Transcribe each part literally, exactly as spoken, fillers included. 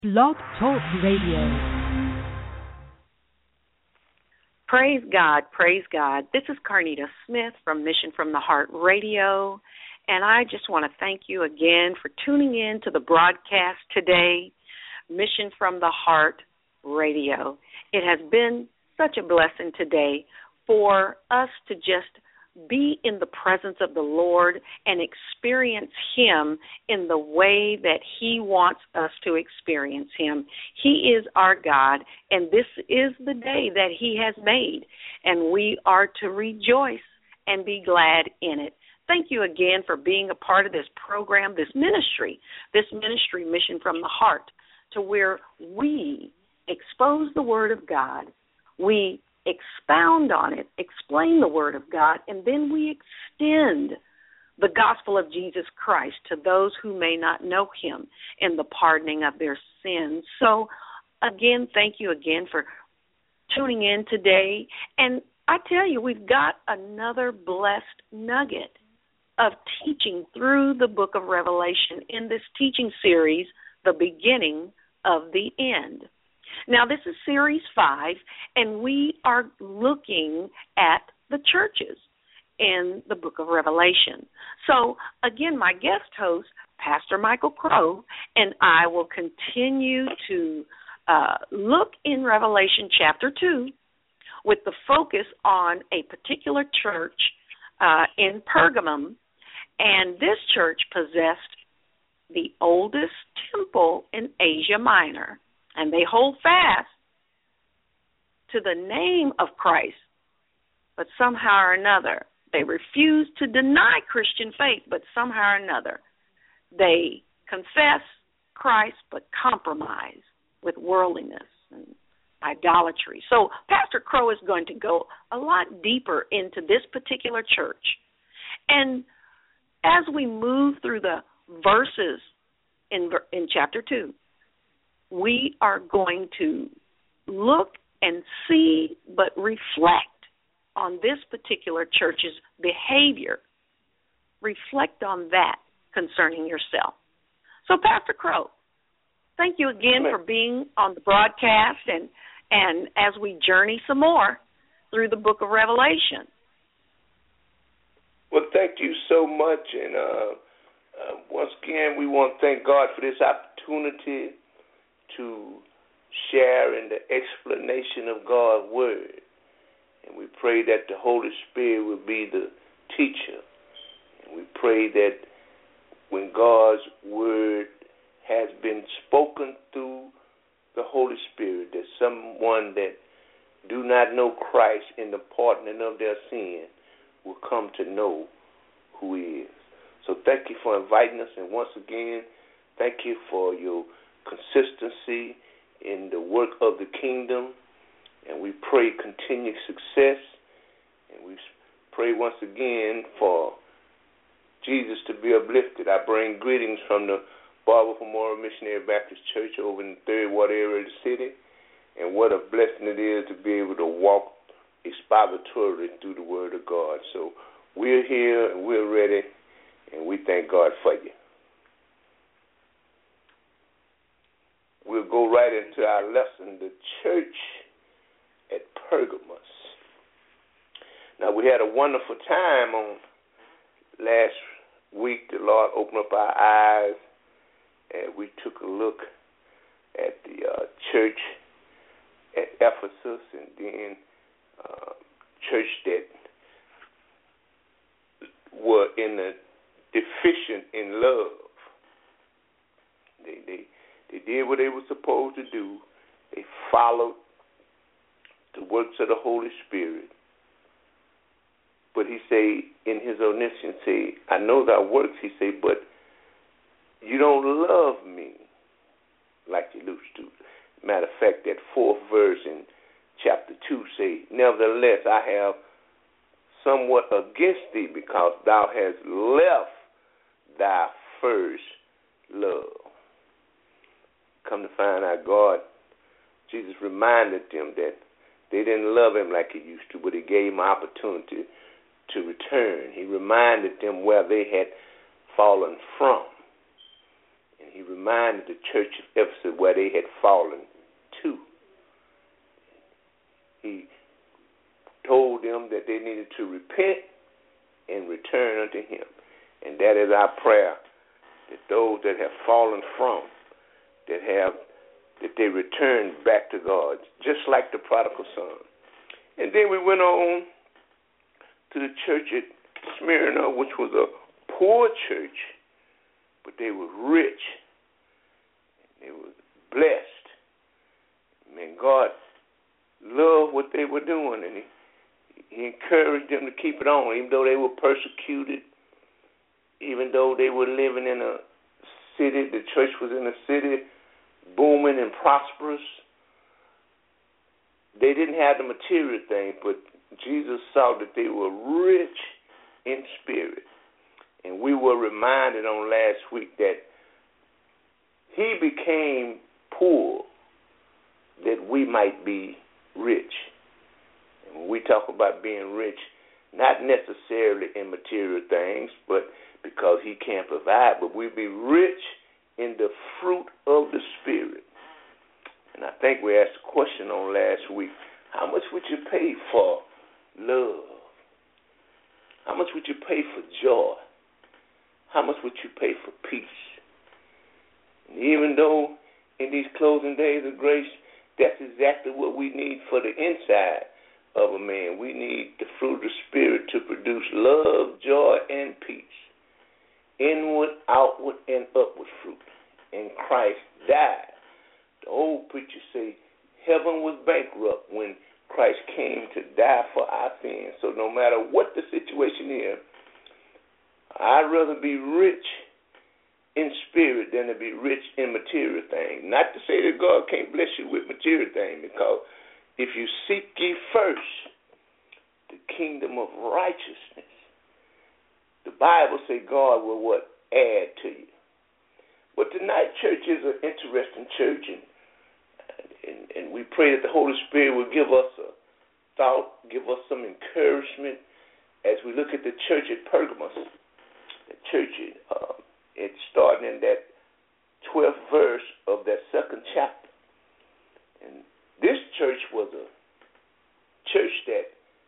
Blog Talk Radio. Praise God, praise God. This is Carnita Smith from Mission from the Heart Radio, and I just want to thank you again for tuning in to the broadcast today, Mission from the Heart Radio. It has been such a blessing today for us to just be in the presence of the Lord and experience Him in the way that He wants us to experience Him. He is our God, and this is the day that He has made, and we are to rejoice and be glad in it. Thank you again for being a part of this program, this ministry, this ministry Mission from the Heart, to where we expose the Word of God, we expound on it, explain the Word of God, and then we extend the gospel of Jesus Christ to those who may not know Him in the pardoning of their sins. So, again, thank you again for tuning in today. And I tell you, we've got another blessed nugget of teaching through the book of Revelation in this teaching series, The Beginning of the End. Now, this is Series five, and we are looking at the churches in the book of Revelation. So, again, my guest host, Pastor Michael Crow, and I will continue to uh, look in Revelation chapter two with the focus on a particular church uh, in Pergamum, and this church possessed the oldest temple in Asia Minor. And they hold fast to the name of Christ, but somehow or another, they refuse to deny Christian faith, but somehow or another, they confess Christ, but compromise with worldliness and idolatry. So Pastor Crow is going to go a lot deeper into this particular church. And as we move through the verses in, in chapter two, we are going to look and see but reflect on this particular church's behavior. Reflect on that concerning yourself. So, Pastor Crow, thank you again for being on the broadcast and, and as we journey some more through the book of Revelation. Well, thank you so much. And uh, uh, once again, we want to thank God for this opportunity to share in the explanation of God's Word. And we pray that the Holy Spirit will be the teacher. And we pray that when God's Word has been spoken through the Holy Spirit, that someone that do not know Christ in the pardoning of their sin will come to know who He is. So thank you for inviting us. And once again, thank you for your consistency in the work of the kingdom, and we pray continued success, and we pray once again for Jesus to be uplifted. I bring greetings from the Barber Memorial Missionary Baptist Church over in the third Ward area of the city, and what a blessing it is to be able to walk expositorily through the Word of God. So we're here, and we're ready, and we thank God for you. We'll go right into our lesson, the church at Pergamos. Now, we had a wonderful time on last week. The Lord opened up our eyes, and we took a look at the uh, church at Ephesus, and then uh, church that were in the deficient in love. They, they They did what they were supposed to do. They followed the works of the Holy Spirit. But he say, in his omniscience, say, I know thy works, he say, but you don't love me like you used to. Matter of fact, that fourth verse in chapter two say, nevertheless, I have somewhat against thee because thou hast left thy first love. Come to find out, God, Jesus reminded them that they didn't love Him like He used to, but He gave them opportunity to return. He reminded them where they had fallen from. And he reminded the church of Ephesus where they had fallen to. He told them that they needed to repent and return unto him. And that is our prayer, that those that have fallen from, that have, that they return back to God, just like the prodigal son. And then we went on to the church at Smyrna, which was a poor church, but they were rich. They were blessed. Man, God loved what they were doing, and he, he encouraged them to keep it on, even though they were persecuted, even though they were living in a city, the church was in a city booming and prosperous. They didn't have the material thing, but Jesus saw that they were rich in spirit. And we were reminded on last week that he became poor that we might be rich. And when we talk about being rich, not necessarily in material things, but because he can provide, but we be rich in the fruit of the Spirit. And I think we asked a question on last week, how much would you pay for love? How much would you pay for joy? How much would you pay for peace? And even though in these closing days of grace, that's exactly what we need for the inside of a man. We need the fruit of the Spirit to produce love, joy, and peace. Inward, outward, and upward fruit. And Christ died. The old preachers say heaven was bankrupt when Christ came to die for our sins. So no matter what the situation is, I'd rather be rich in spirit than to be rich in material things. Not to say that God can't bless you with material things, because if you seek ye first the kingdom of righteousness, the Bible says God will what? Add to you. But tonight, church is an interesting church, and, and, and we pray that the Holy Spirit will give us a thought, give us some encouragement as we look at the church at Pergamos. The church, uh, it's starting in that twelfth verse of that second chapter. And this church was a church that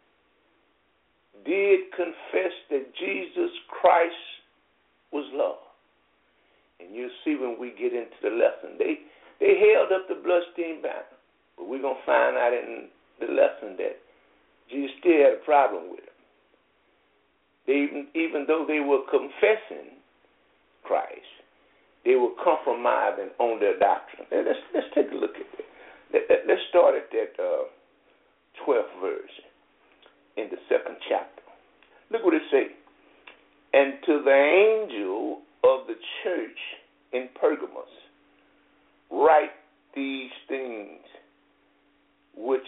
did confess that Jesus Christ was Lord. And you'll see when we get into the lesson, they they held up the bloodstained banner. But we're going to find out in the lesson that Jesus still had a problem with them. They even, even though they were confessing Christ, they were compromising on their doctrine. Now, let's, let's take a look at that. Let, let, let's start at that uh, twelfth verse in the second chapter. Look what it says. And to the angel of the church in Pergamos, write these things which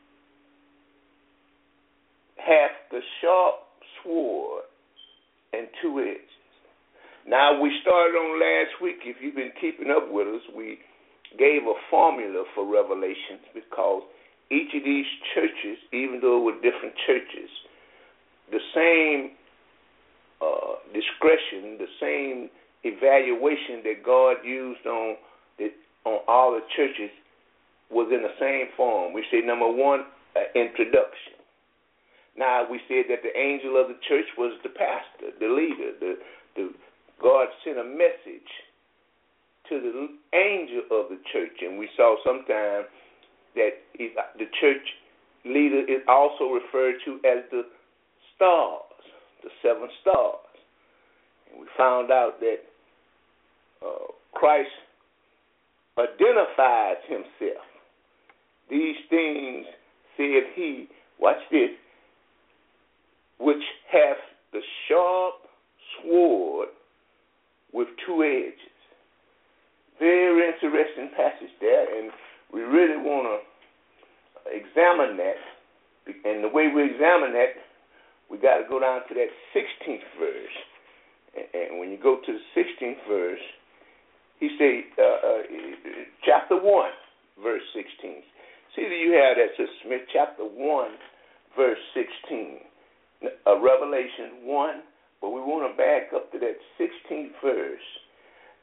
hath the sharp sword and two edges. Now, we started on last week. If you've been keeping up with us, we gave a formula for Revelations, because each of these churches, even though it were different churches, the same uh, discretion, the same evaluation that God used on the, on all the churches was in the same form. We say, number one, uh, introduction. Now, we said that the angel of the church was the pastor, the leader. The, the God sent a message to the angel of the church, and we saw sometime that the church leader is also referred to as the stars, the seven stars. And we found out that uh, Christ identifies himself. These things said he, watch this, which hath the sharp sword with two edges. Very interesting passage there, and we really want to examine that. And the way we examine that, we got to go down to that sixteenth verse. And when you go to the sixteenth verse, he say, uh, uh, chapter one, verse sixteen. See that you have that, Sister Smith, chapter one, verse sixteen. Uh, Revelation one, but we want to back up to that sixteenth verse.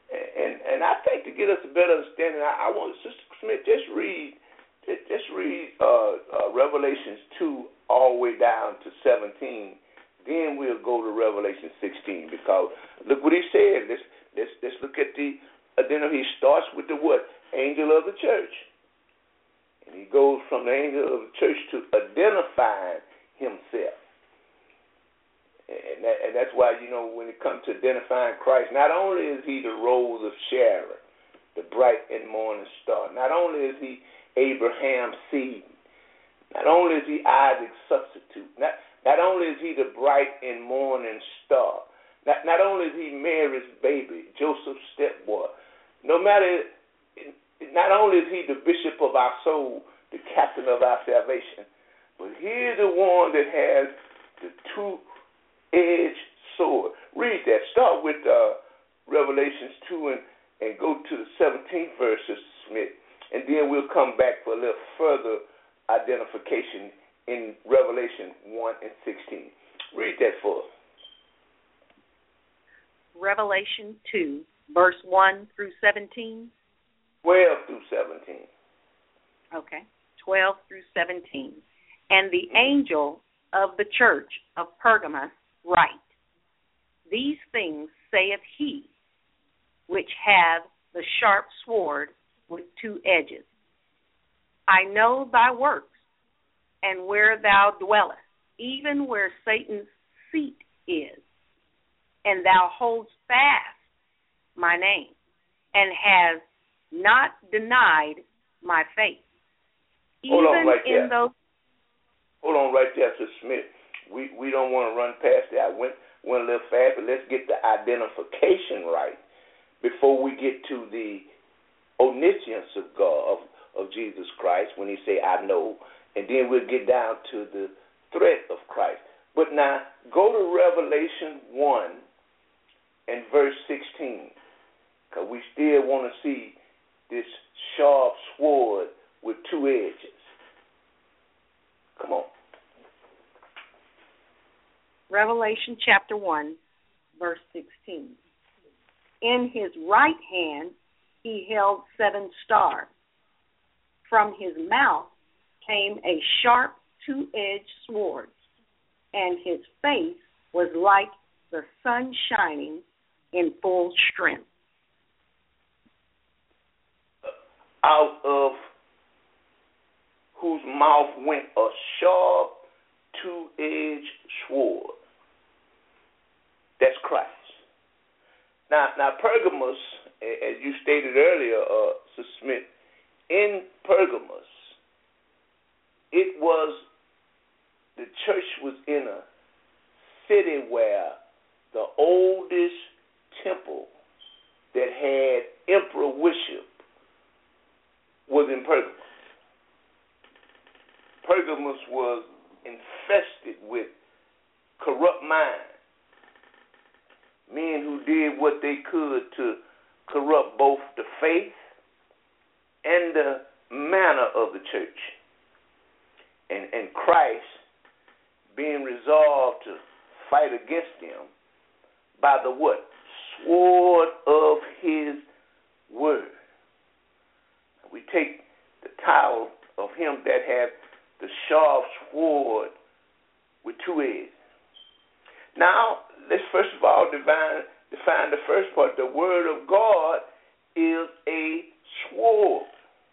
And and I think to get us a better understanding, I, I want Sister Smith just read just, just read uh, uh, Revelations two all the way down to seventeen. Then we'll go to Revelation sixteen, because look what he said. Let's let's let's look at the. Uh, then he starts with the what? Angel of the church, and he goes from the angel of the church to identifying himself. And, that, and that's why, you know, when it comes to identifying Christ, not only is he the rose of Sharon, the bright and morning star, not only is he Abraham's seed, not only is he Isaac's substitute, not, not only is he the bright and morning star, not, not only is he Mary's baby, Joseph's stepboy, no matter, not only is he the bishop of our soul, the captain of our salvation, but he's the one that has the two edged sword. Read that. Start with uh, Revelations two and, and go to the seventeenth verse, Sister Smith, and then we'll come back for a little further identification in Revelation one and sixteen. Read that for us. Revelation two, verse one through seventeen. twelve through seventeen. Okay, twelve through seventeen. And the angel of the church of Pergamos write, These things saith he, which hath the sharp sword with two edges. I know thy works, and where thou dwellest, even where Satan's seat is, and thou holdest fast my name, and hast not denied my faith. Hold Even on right in there. those Hold on right there, Sister Smith. We we don't want to run past that. I went went a little fast, but let's get the identification right before we get to the omniscience of God, of, of Jesus Christ, when he say, I know, and then we'll get down to the threat of Christ. But now, go to Revelation one and verse sixteen, because we still want to see this sharp sword with two edges. Come on. Revelation chapter one, verse sixteen. In his right hand he held seven stars. From his mouth came a sharp two-edged sword, and his face was like the sun shining in full strength. Out of whose mouth went a sharp two-edged sword. That's Christ. Now, now Pergamos, as you stated earlier, uh, Sister Smith, in Pergamos, it was, the church was in a city where the oldest temple that had emperor worship was in Pergamos. Pergamos was infested with corrupt minds, men who did what they could to corrupt both the faith and the manner of the church. And, and Christ, being resolved to fight against them by the what? Sword of his word. We take the title of him that had the sharp sword with two edges. Now, let's first of all define, define the first part. The word of God is a sword,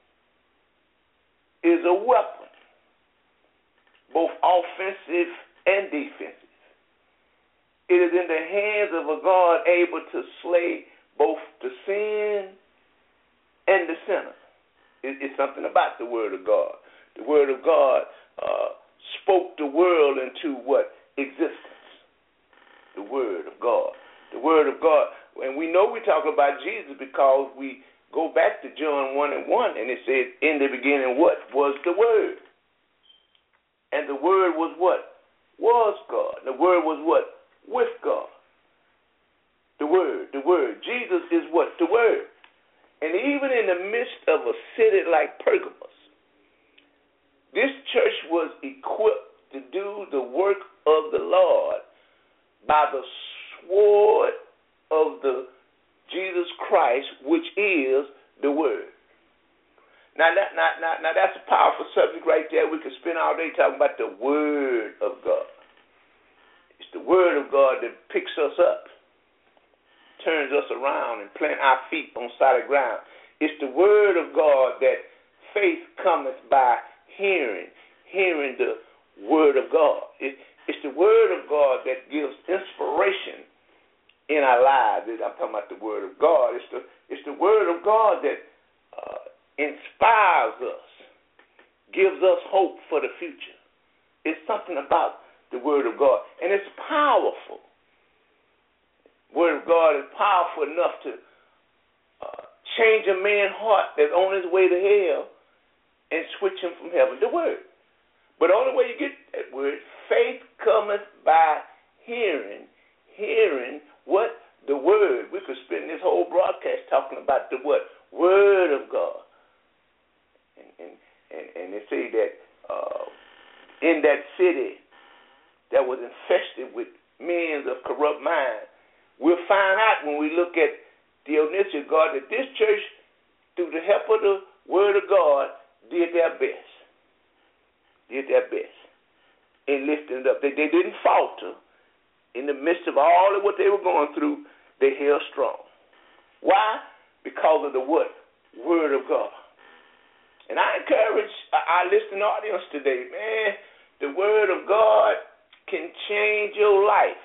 is a weapon, both offensive and defensive. It is in the hands of a God able to slay both the sin and the sinner. It, it's something about the word of God. The word of God uh, spoke the world into what? Existence. The word of God. The word of God. And we know we talk about Jesus because we go back to John one and one, and it said, in the beginning what? Was the word. And the word was what? Was God. The word was what? With God. The word. The word. Jesus is what? The word. And even in the midst of a city like Pergamos, this church was equipped to do the work of the Lord by the sword of the Jesus Christ, which is the Word. Now, that, now, now, now that's a powerful subject right there. We could spend all day talking about the Word of God. It's the Word of God that picks us up, turns us around, and plant our feet on solid ground. It's the Word of God that faith cometh by hearing, hearing the Word of God. It, it's the Word of God that gives inspiration in our lives. I'm talking about the Word of God. It's the, it's the Word of God that uh, inspires us, gives us hope for the future. It's something about the Word of God, and it's powerful. Word of God is powerful enough to uh, change a man's heart that's on his way to hell and switch him from heaven to Word. But the only way you get that word, faith cometh by hearing, hearing what? The Word. We could spend this whole broadcast talking about the what? Word of God. And and, and, and they say that uh, in that city that was infested with men of corrupt mind, we'll find out when we look at the omniscient God that this church, through the help of the Word of God, did their best. Did their best in lifting it up. They, they didn't falter. In the midst of all of what they were going through, they held strong. Why? Because of the what? Word of God. And I encourage our listening audience today, man, the Word of God can change your life.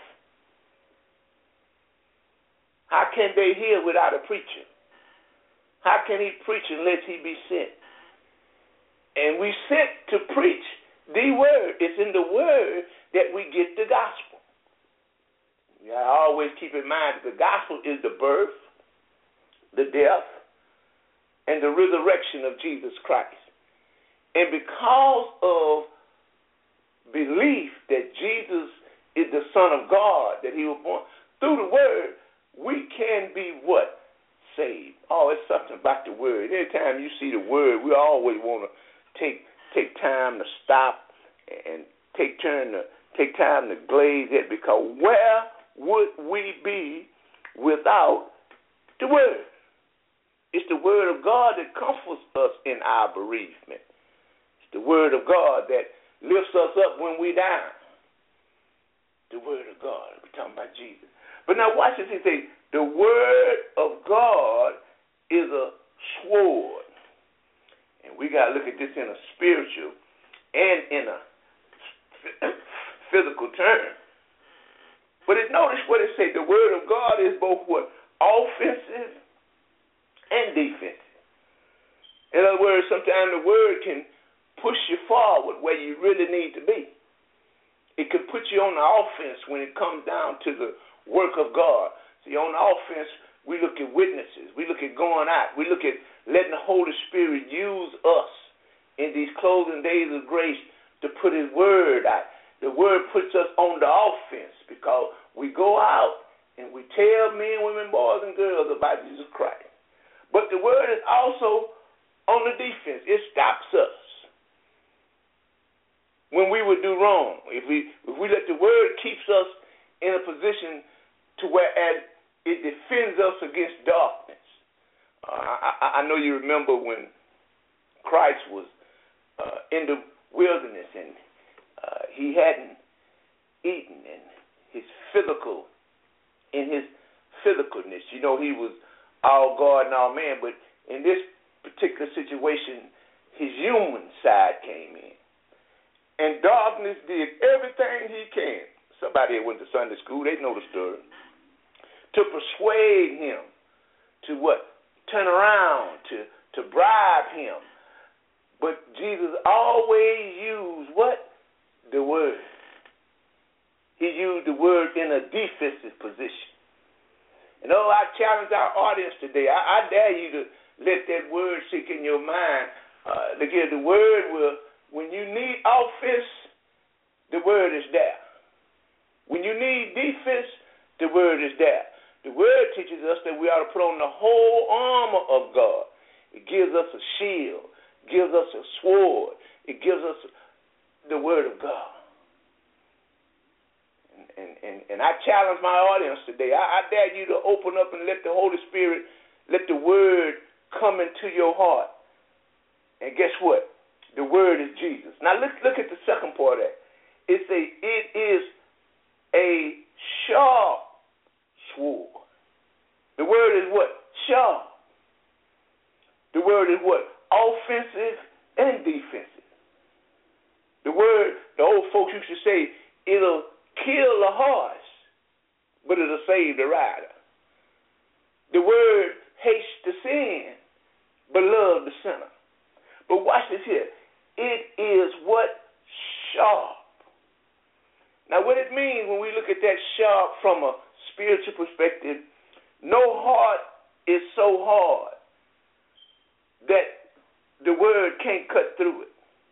How can they hear without a preacher? How can he preach unless he be sent? And we sent to preach the Word. It's in the Word that we get the gospel. Yeah, I always keep in mind that the gospel is the birth, the death, and the resurrection of Jesus Christ. And because of belief that Jesus is the Son of God, that he was born, through the Word, we can be what? Saved. Oh, it's something about the Word. Anytime you see the Word, we always want to take take time to stop and take turn to take time to glaze it, because where would we be without the Word? It's the Word of God that comforts us in our bereavement. It's the Word of God that lifts us up when we die. The Word of God. We're talking about Jesus. But now watch this. He says, the Word of God is a sword. And we got to look at this in a spiritual and in a physical term. But it, notice what it says. The Word of God is both what? Offensive and defensive. In other words, sometimes the Word can push you forward where you really need to be. It can put you on the offense when it comes down to the work of God. See, on the offense, we look at witnesses. We look at going out. We look at letting the Holy Spirit use us in these closing days of grace to put His Word out. The Word puts us on the offense because we go out and we tell men, women, boys, and girls about Jesus Christ. But the Word is also on the defense. It stops us when we would do wrong. If we if we let the Word keeps us in a position to where as it defends us against darkness. Uh, I, I know you remember when Christ was uh, in the wilderness and uh, he hadn't eaten, and his physical, in his physicalness, you know, he was all God and all man, but in this particular situation, his human side came in. And darkness did everything he can. Somebody that went to Sunday school, they know the story. To persuade him to what? Turn around, to, to bribe him. But Jesus always used what? The Word. He used the Word in a defensive position. And oh, I challenge our audience today. I, I dare you to let that Word sink in your mind. Uh, again, the Word will, when you need offense, the Word is there. When you need defense, the Word is there. The Word teaches us that we ought to put on the whole armor of God. It gives us a shield, gives us a sword, it gives us the Word of God. And and, and, and I challenge my audience today. I, I dare you to open up and let the Holy Spirit, let the Word come into your heart. And guess what? The Word is Jesus. Now look, look at the second part of that. It's a, it is a sharp sword. The word is what? Sharp. The word is what? Offensive and defensive. The word, the old folks used to say, it'll kill the horse, but it'll save the rider. The word hates the sin, but loves the sinner. But watch this here. It is what? Sharp. Now, what it means when we look at that sharp from a spiritual perspective, no heart is so hard that the word can't cut through it.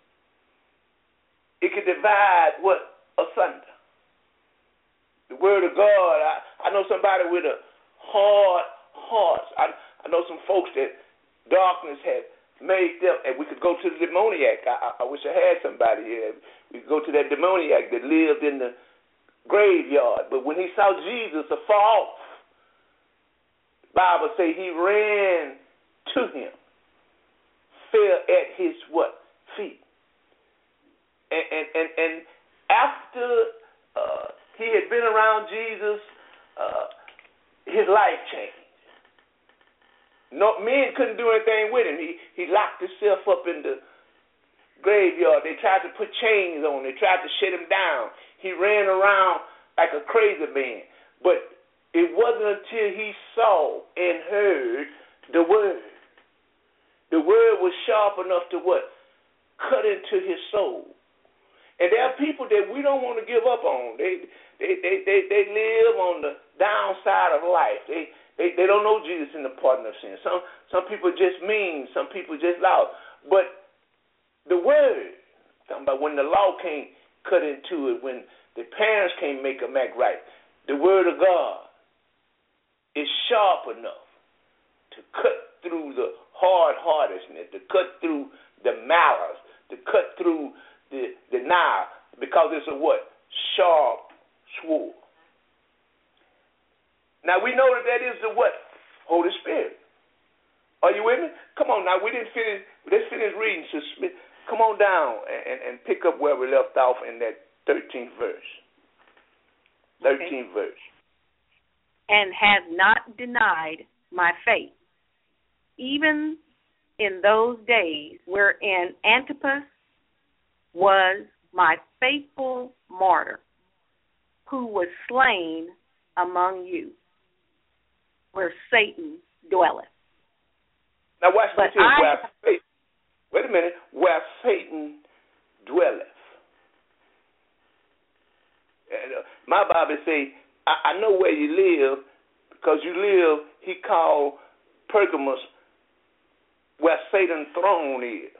It can divide what? Asunder. The word of God, I, I know somebody with a hard heart. I, I know some folks that darkness had made them, and we could go to the demoniac. I, I wish I had somebody here. We could go to that demoniac that lived in the graveyard. But when he saw Jesus afar off, the Bible says he ran to him, fell at his what? Feet. And and and, and after uh, he had been around Jesus, uh, his life changed. No, men couldn't do anything with him. He he locked himself up in the graveyard. They tried to put chains on him. They tried to shut him down. He ran around like a crazy man. But it wasn't until he saw and heard the word. The word was sharp enough to what? Cut into his soul. And there are people that we don't want to give up on. They they they they, they live on the downside of life. They They they don't know Jesus in the pardon of sin. Some some people just mean, some people just loud. But the word, talking about when the law can't cut into it, when the parents can't make them act right, the word of God is sharp enough to cut through the hard-heartedness, to cut through the malice, to cut through the denial, because it's a what? Sharp sword. Now, we know that that is the what? Holy Spirit. Are you with me? Come on now. We didn't finish. Let's finish reading. So come on down and, and pick up where we left off in that thirteenth verse. thirteenth okay. verse. And have not denied my faith, even in those days wherein Antipas was my faithful martyr, who was slain among you, where Satan dwelleth. Now watch but this here. I, where Satan, wait a minute. Where Satan dwelleth. And, uh, my Bible say, I, I know where you live, because you live, he called Pergamos where Satan's throne is.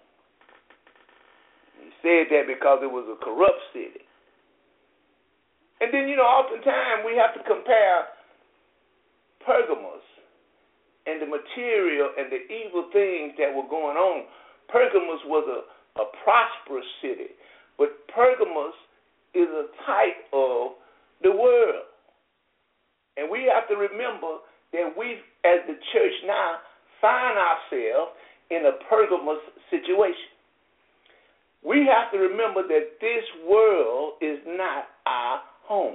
He said that because it was a corrupt city. And then, you know, oftentimes we have to compare Pergamos and the material and the evil things that were going on. Pergamos was a, a prosperous city, but Pergamos is a type of the world. And we have to remember that we, as the church now, find ourselves in a Pergamos situation. We have to remember that this world is not our home.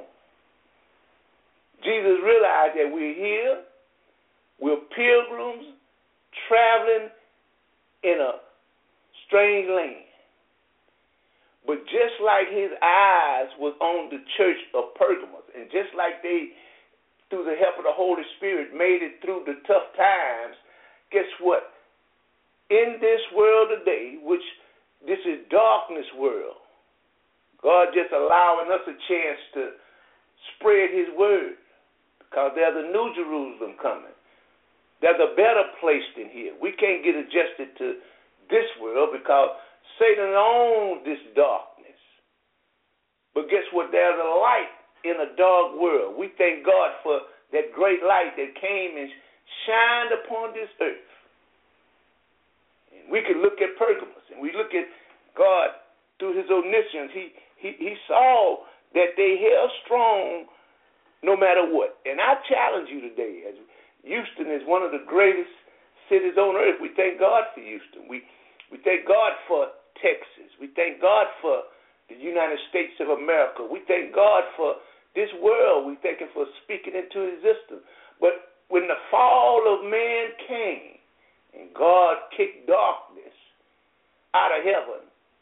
Jesus realized that we're here, we're pilgrims traveling in a strange land. But just like his eyes was on the church of Pergamos, and just like they, through the help of the Holy Spirit, made it through the tough times, guess what? In this world today, which this is darkness world, God just allowing us a chance to spread his word, because there's a new Jerusalem coming. There's a better place than here. We can't get adjusted to this world because Satan owns this darkness. But guess what? There's a light in a dark world. We thank God for that great light that came and shined upon this earth. And we can look at Pergamos, and we look at God through his omniscience. He he, he saw that they held strong no matter what. And I challenge you today, as Houston is one of the greatest cities on earth. We thank God for Houston. We we thank God for Texas. We thank God for the United States of America. We thank God for this world. We thank Him for speaking into existence. But when the fall of man came and God kicked darkness out of heaven,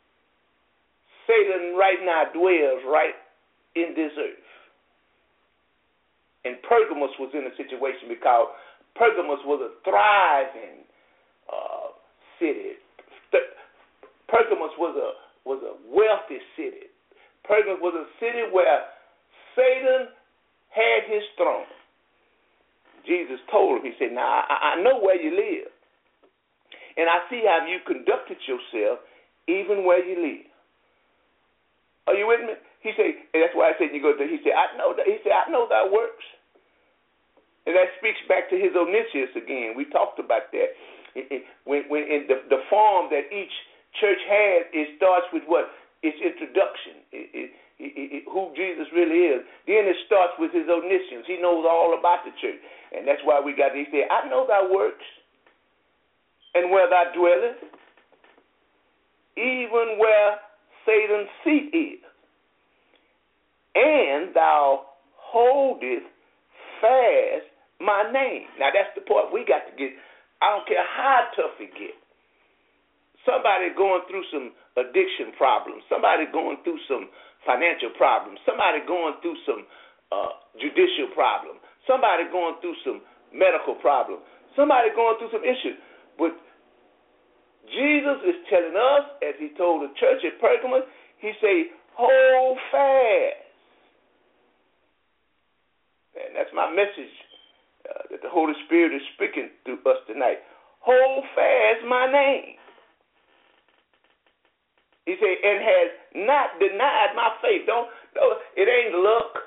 Satan right now dwells right in this earth. And Pergamos was in a situation because Pergamos was a thriving uh, city. Pergamos was a was a wealthy city. Pergamos was a city where Satan had his throne. Jesus told him, he said, now I, I know where you live, and I see how you conducted yourself even where you live. Are you with me? He said, and that's why I said you go to, he said, I know that, he said, I know thy works. And that speaks back to his omniscience again. We talked about that. It, it, when when in the, the form that each church has, it starts with what? Its introduction, it, it, it, it, who Jesus really is. Then it starts with his omniscience. He knows all about the church. And that's why we got, he said, I know thy works and where thou dwellest, even where Satan's seat is. And thou holdest fast my name. Now that's the part we got to get. I don't care how tough it gets. Somebody going through some addiction problems. Somebody going through some financial problems. Somebody going through some uh, judicial problems. Somebody going through some medical problems. Somebody going through some issues. But Jesus is telling us, as he told the church at Pergamos, he say, hold fast. And that's my message uh, that the Holy Spirit is speaking to us tonight. Hold fast my name. He said, and has not denied my faith. Don't, don't it ain't luck.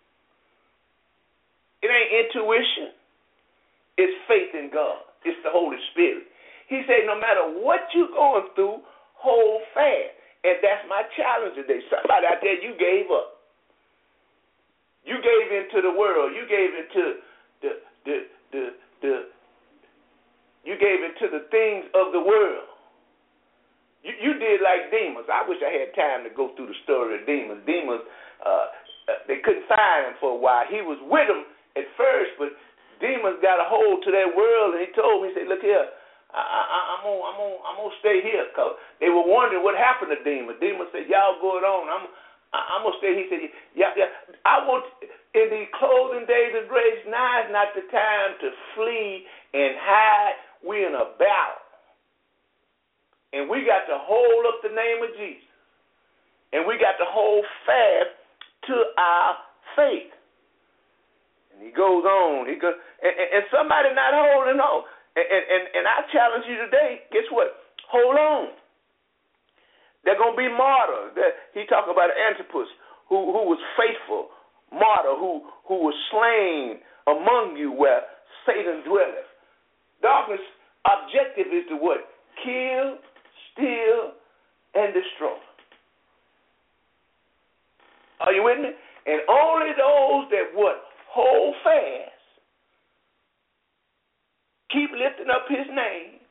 It ain't intuition. It's faith in God. It's the Holy Spirit. He said, no matter what you're going through, hold fast. And that's my challenge today. Somebody out there, you gave up. You gave into the world. You gave into the the the the. You gave into the things of the world. You, you did like Demas. I wish I had time to go through the story of Demas. Demas, uh, they couldn't find him for a while. He was with them at first, but Demas got a hold to that world, and he told me, he said, "Look here, I, I, I'm gonna, I'm gonna, I'm gonna stay here." Cause they were wondering what happened to Demas. Demas said, "Y'all go it on. I'm, I'm gonna stay." He said, "Yeah, yeah. I want in the closing days of grace. Now is not the time to flee and hide. We're in a battle." And we got to hold up the name of Jesus. And we got to hold fast to our faith. And he goes on. He goes, and, and somebody not holding on. And, and, and I challenge you today, guess what? Hold on. They're going to be martyrs. He talked about Antipas, who, who was faithful, martyr, who, who was slain among you where Satan dwelleth. Darkness' objective is to what? Kill, steal, and destroy. Are you with me? And only those that would hold fast, keep lifting up his name,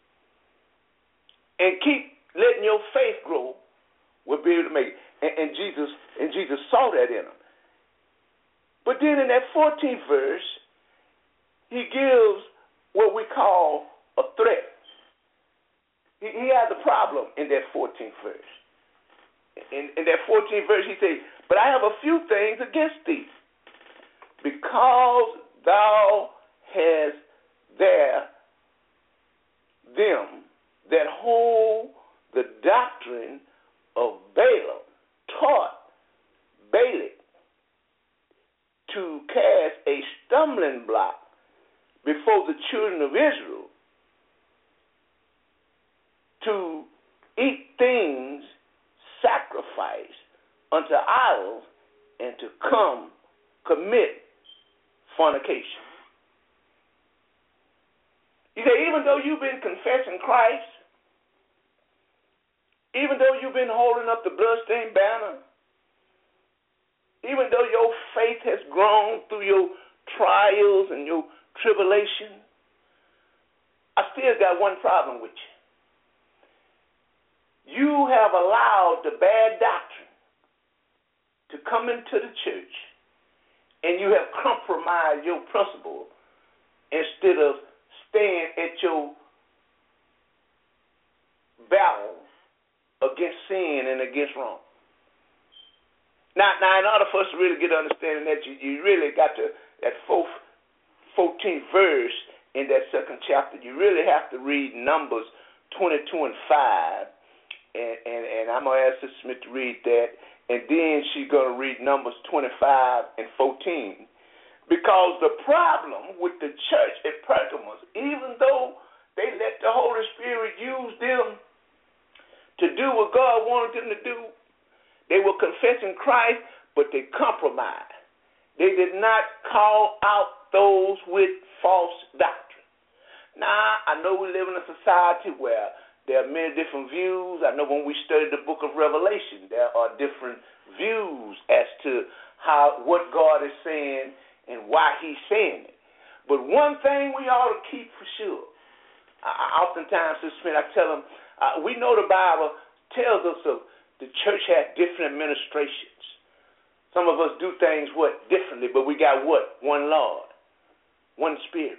and keep letting your faith grow will be able to make it. And, and Jesus and Jesus saw that in them. But then in that fourteenth verse, he gives what we call a threat. He, he has a problem in that fourteenth verse. In, in that fourteenth verse, he says, "But I have a few things against thee, because thou hast there them that hold the doctrine of Balaam, taught Balak to cast a stumbling block before the children of Israel, to eat things sacrificed unto idols, and to come commit fornication." He said, even though you've been confessing Christ, even though you've been holding up the bloodstained banner, even though your faith has grown through your trials and your tribulation, I still got one problem with you. You have allowed the bad doctrine to come into the church, and you have compromised your principle instead of staying at your battle against sin and against wrong. Now, now, in order for us to really get understanding that, you, you really got to, that fourth, fourteenth verse in that second chapter, you really have to read Numbers twenty-two and five. And, and, and I'm going to ask Sister Smith to read that. And then she's going to read Numbers twenty-five and fourteen. Because the problem with the church at Pergamos, even though they let the Holy Spirit use them to do what God wanted them to do, they were confessing Christ, but they compromised. They did not call out those with false doctrine. Now, I know we live in a society where there are many different views. I know when we study the book of Revelation, there are different views as to how what God is saying and why he's saying it. But one thing we ought to keep for sure, I, oftentimes, Sister Smith, I tell them, uh, we know the Bible tells us of the church has different administrations. Some of us do things, what, differently, but we got what? One Lord, one Spirit.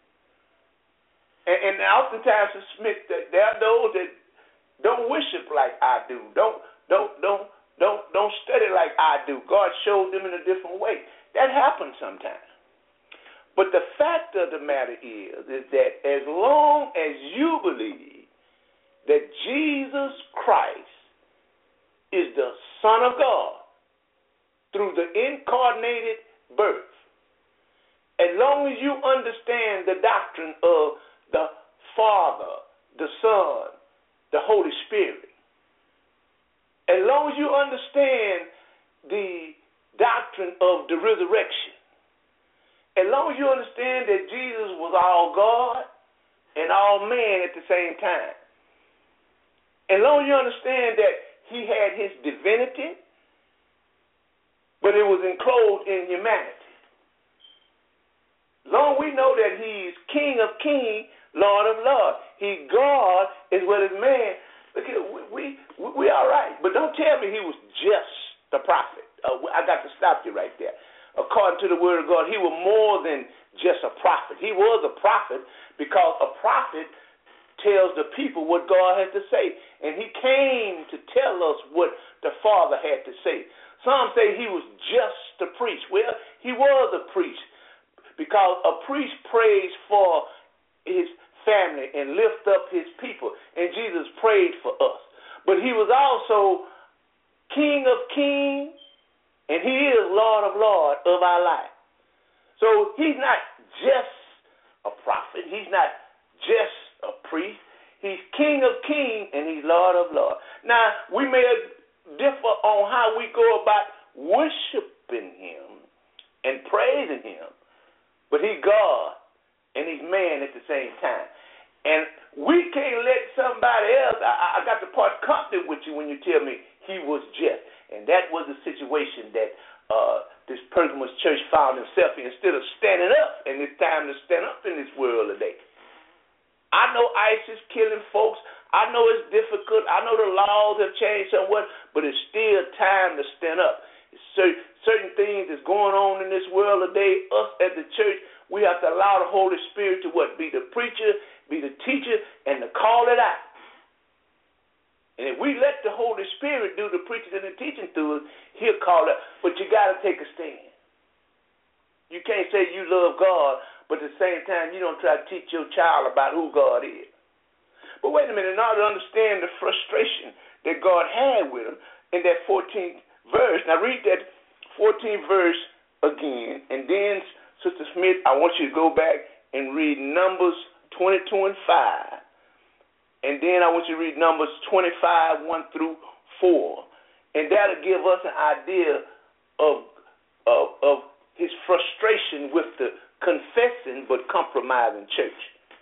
And, and oftentimes, Sister Smith, there are those that don't worship like I do, don't, don't, don't, don't, don't study like I do. God showed them in a different way. That happens sometimes. But the fact of the matter is, is that as long as you believe that Jesus Christ is the Son of God through the incarnated birth, as long as you understand the doctrine of the Father, the Son, the Holy Spirit, as long as you understand the doctrine of the resurrection, as long as you understand that Jesus was all God and all man at the same time, as long as you understand that he had his divinity, but it was enclosed in humanity. Long we know that he's King of kings, Lord of lords. He God as well as man. Look at we we we all right, but don't tell me he was just the prophet. Uh, I got to stop you right there. According to the word of God, he was more than just a prophet. He was a prophet because a prophet tells the people what God has to say. And he came to tell us what the Father had to say. Some say he was just a priest. Well, he was a priest because a priest prays for his family and lift up his people. And Jesus prayed for us. But he was also King of kings, and he is Lord of lords of our life. So he's not just a prophet. He's not just a priest. He's King of kings, and he's Lord of lords. Now, we may differ on how we go about worshiping him and praising him, but he's God, and he's man at the same time. And we can't let somebody else, I, I got to part company with you when you tell me he was just. And that was the situation that uh, this Pergamos church found himself in. Instead of standing up, and it's time to stand up in this world today. I know ISIS killing folks. I know it's difficult. I know the laws have changed somewhat, but it's still time to stand up. Certain, certain things that's going on in this world today, us at the church, we have to allow the Holy Spirit to what? Be the preacher, be the teacher, and to call it out. And if we let the Holy Spirit do the preaching and the teaching through us, he'll call it. But you got to take a stand. You can't say you love God, but at the same time, you don't try to teach your child about who God is. But wait a minute, in order to understand the frustration that God had with him in that fourteenth verse, now read that fourteenth verse again, and then, Sister Smith, I want you to go back and read Numbers twenty-two and five. And then I want you to read Numbers twenty-five, one through four. And that'll give us an idea of, of, of his frustration with the confessing but compromising church.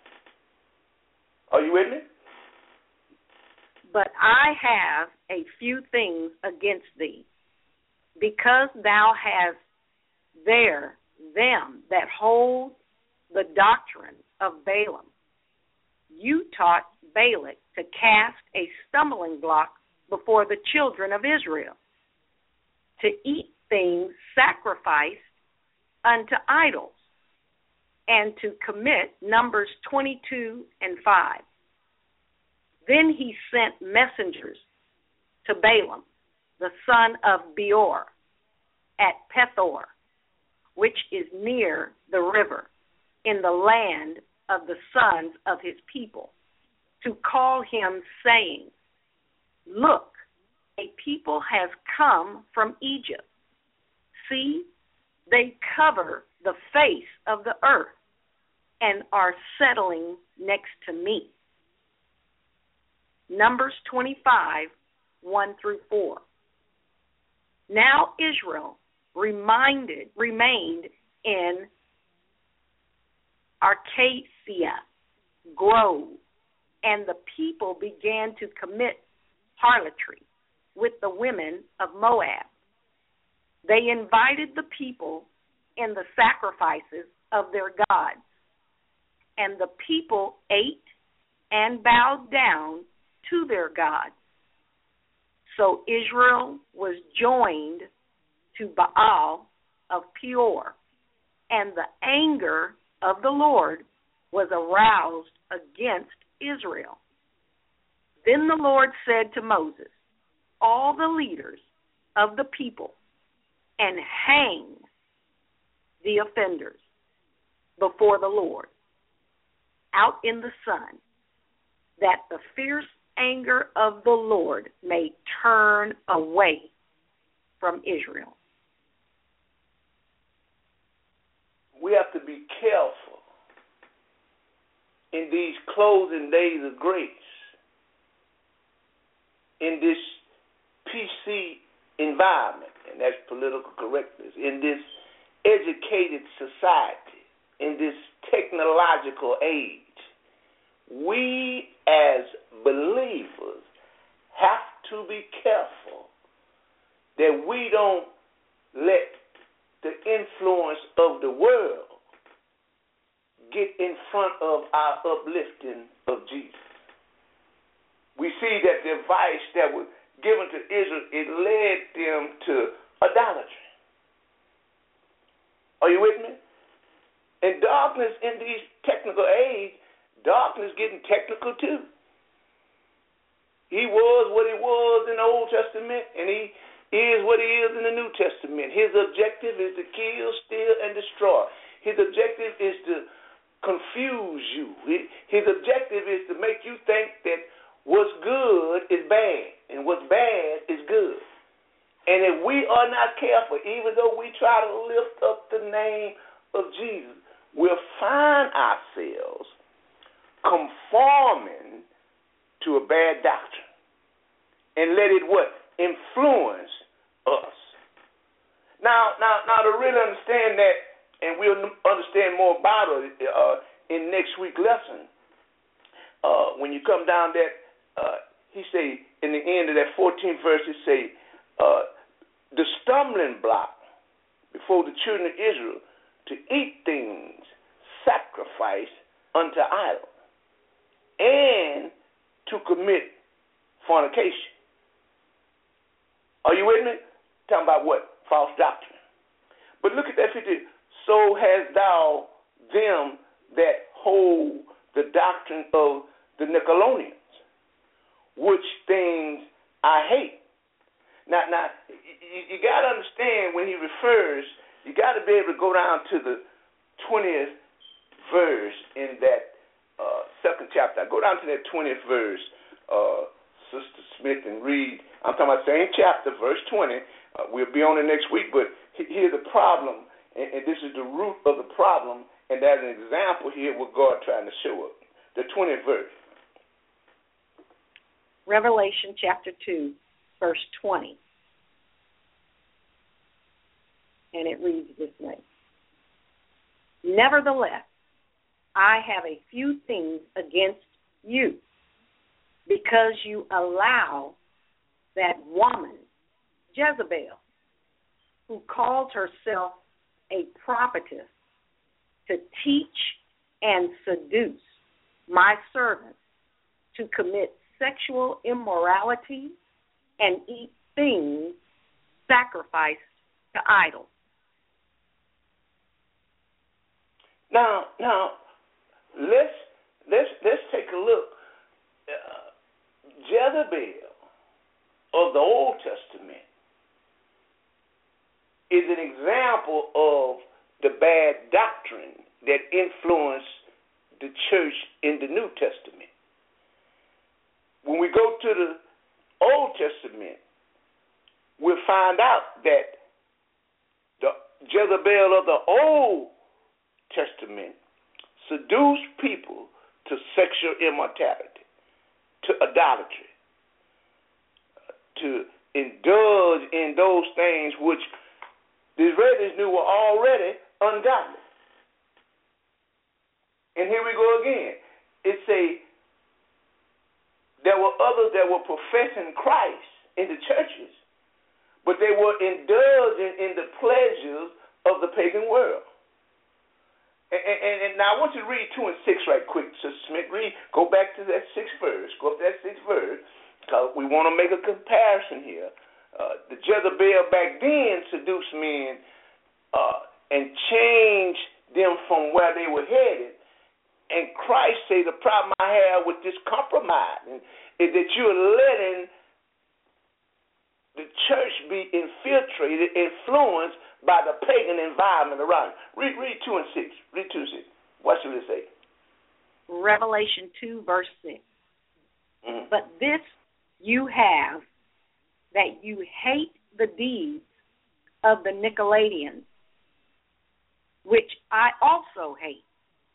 Are you with me? But I have a few things against thee, because thou hast there them that hold the doctrine of Balaam, you taught Balak to cast a stumbling block before the children of Israel, to eat things sacrificed unto idols, and to commit Numbers twenty-two and five. Then he sent messengers to Balaam, the son of Beor, at Pethor, which is near the river, in the land of the sons of his people, to call him, saying, Look, a people has come from Egypt. See, they cover the face of the earth and are settling next to me. Numbers twenty-five, one through four. Now Israel reminded, remained in Acacia Grove, and the people began to commit harlotry with the women of Moab. They invited the people in the sacrifices of their gods, and the people ate and bowed down to their gods. So Israel was joined to Baal of Peor, and the anger of the Lord was aroused against Israel. Then the Lord said to Moses, all the leaders of the people, and hang the offenders before the Lord out in the sun, that the fierce anger of the Lord may turn away from Israel. We have to be careful in these closing days of grace, in this P C environment, and that's political correctness, in this educated society, in this technological age. We as believers have to be careful that we don't let the influence of the world get in front of our uplifting of Jesus. We see that the advice that was given to Israel, it led them to idolatry. Are you with me? And darkness in these technical age, darkness getting technical too. He was what he was in the Old Testament, and he is what he is in the New Testament. His objective is to kill, steal, and destroy. His objective is to confuse you. His objective is to make you think that what's good is bad, and what's bad is good. And if we are not careful, even though we try to lift up the name of Jesus, we'll find ourselves conforming to a bad doctrine and let it what? Influence us. Now, now, now to really understand that, and we'll understand more about it uh, in next week's lesson, uh, when you come down that, uh, he say, in the end of that fourteenth verse, he say, uh, the stumbling block before the children of Israel to eat things sacrificed unto idols and to commit fornication. Are you with me? Talking about what? False doctrine. But look at that fifty. So hast thou them that hold the doctrine of the Nicolaitans, which things I hate. Now, now you, you got to understand when he refers, you got to be able to go down to the twentieth verse in that uh, second chapter. Go down to that twentieth verse, uh, Sister Smith, and read. I'm talking about the same chapter, verse twenty. Uh, we'll be on it next week, but here's the problem, and, and this is the root of the problem, and that's an example here what God trying to show us. The twentieth verse. Revelation chapter two, verse twenty. And it reads this way. Nevertheless, I have a few things against you, because you allow that woman, Jezebel, who calls herself a prophetess to teach and seduce my servants to commit sexual immorality and eat things sacrificed to idols. Now, now, let's let's let's take a look. Uh, Jezebel of the Old Testament is an example of the bad doctrine that influenced the church in the New Testament. When we go to the Old Testament, we'll find out that the Jezebel of the Old Testament seduced people to sexual immortality, to idolatry, to indulge in those things which the Israelis knew were already ungodly. And here we go again. It's a, there were others that were professing Christ in the churches, but they were indulging in the pleasures of the pagan world. And, and, and now I want you to read two and six right quick, Sister Smith. Read, go back to that sixth verse. Go up to that sixth verse, because we want to make a comparison here. Uh, the Jezebel back then seduced men uh, and changed them from where they were headed. And Christ said the problem I have with this compromise is that you're letting the church be infiltrated, influenced by the pagan environment around. Read, read two and six. Read two and six. What should it say? Revelation two, verse six. Mm-hmm. But this you have, that you hate the deeds of the Nicolaitans, which I also hate.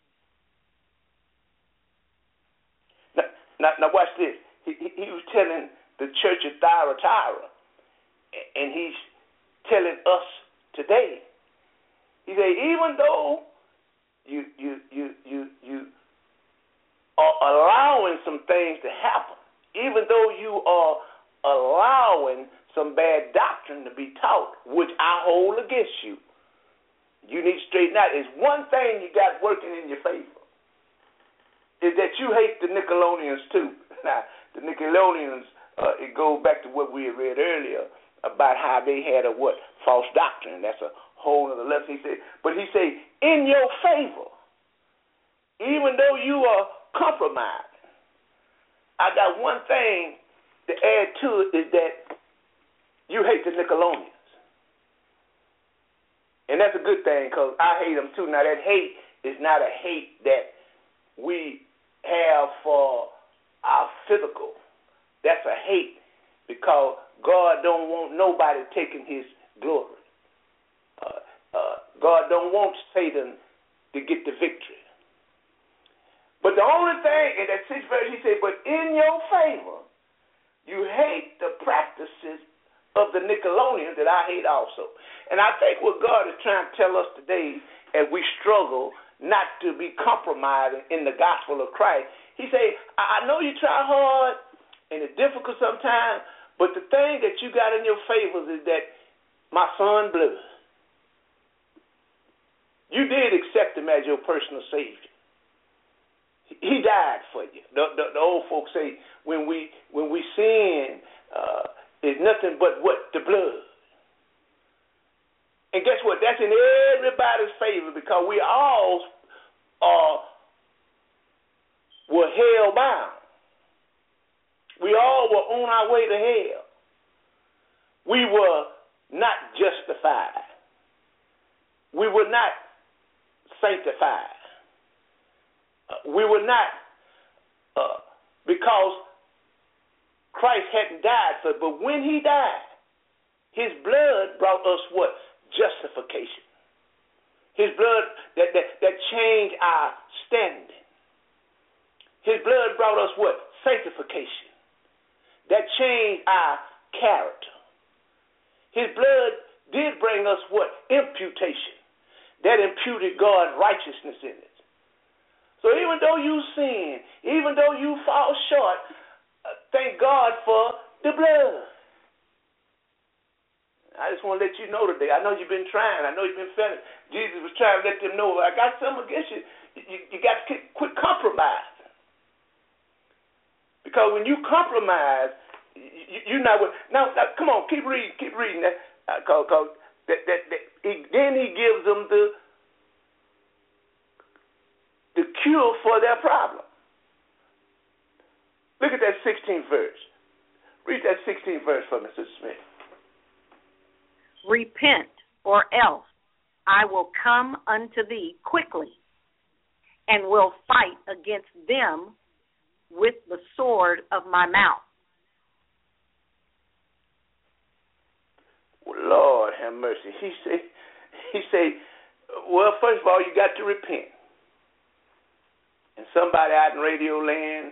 Now, now, now watch this. He, he, he was telling the church of Thyatira, and he's telling us today. He said, even though you you you you you are allowing some things to happen, even though you are allowing some bad doctrine to be taught, which I hold against you, you need to straighten out. There's one thing you got working in your favor, is that you hate the Nicolaitans too. Now, the Nicolaitans, uh, it goes back to what we had read earlier about how they had a what? False doctrine. That's a whole other lesson. He said, but he said, in your favor, even though you are compromised, I got one thing to add to it, is that you hate the Nicolaitans. And that's a good thing, because I hate them too. Now, that hate is not a hate that we have for our physical. That's a hate because God don't want nobody taking his glory. Uh, uh, God don't want Satan to get the victory. But the only thing, in that sixth verse, he said, but in your favor, you hate the practices of the Nicolaitans that I hate also. And I think what God is trying to tell us today, as we struggle not to be compromising in the gospel of Christ, he said, I know you try hard and it's difficult sometimes, but the thing that you got in your favors is that my son blood. You did accept him as your personal Savior. He died for you. The, the, the old folks say when we when we sin, uh, it's nothing but what? The blood. And guess what? That's in everybody's favor, because we all are were hell bound. We all were on our way to hell. We were not justified. We were not sanctified. Uh, we were not, uh, because Christ hadn't died for it. But when he died, his blood brought us what? Justification. His blood that, that, that changed our standing. His blood brought us what? Sanctification. That changed our character. His blood did bring us what? Imputation. That imputed God's righteousness in it. So even though you sin, even though you fall short, uh, thank God for the blood. I just want to let you know today. I know you've been trying. I know you've been feeling. Jesus was trying to let them know, I got something against you. You, you got to quit compromising. Because when you compromise, you, you're not. Now, now, come on, keep reading, keep reading that. Uh, cause, cause that, that, that he, then he gives them the the cure for their problem. Look at that sixteenth verse. Read that sixteenth verse for me, Sister Smith. Repent, or else I will come unto thee quickly, and will fight against them with the sword of my mouth. Well, Lord have mercy. He say, he say, well, first of all, you got to repent. And somebody out in radio land,